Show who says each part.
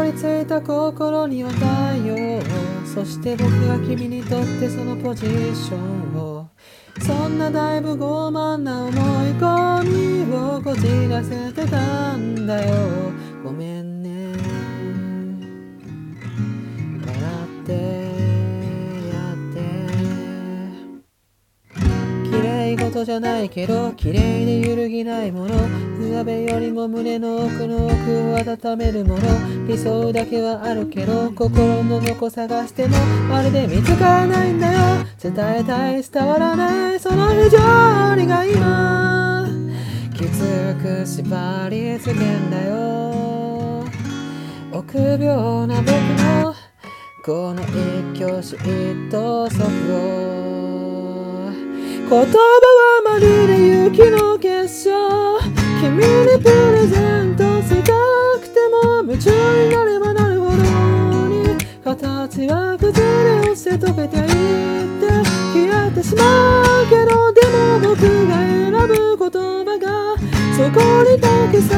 Speaker 1: りついた心には太陽、そして僕が君にとってそのポジションを、そんなだいぶ傲慢な思い込みをこじらせてたんだよ。ごめんね、笑ってやって、綺麗事じゃないけど綺麗で揺るぎないもの、上辺よりも胸の奥の奥を温めるもの、理想だけはあるけど心のどこ探してもまるで見つからないんだよ。伝えたい伝わらないその非常にが今きつく縛り付けんだよ。臆病な僕のこの一挙手一投足を、言葉はまるで雪の結晶、君にプレゼントしたくても夢中になればなるほどに形は崩れ落ちて溶けていって消えてしまうけど、でも僕が選ぶ言葉がそこに溶けさ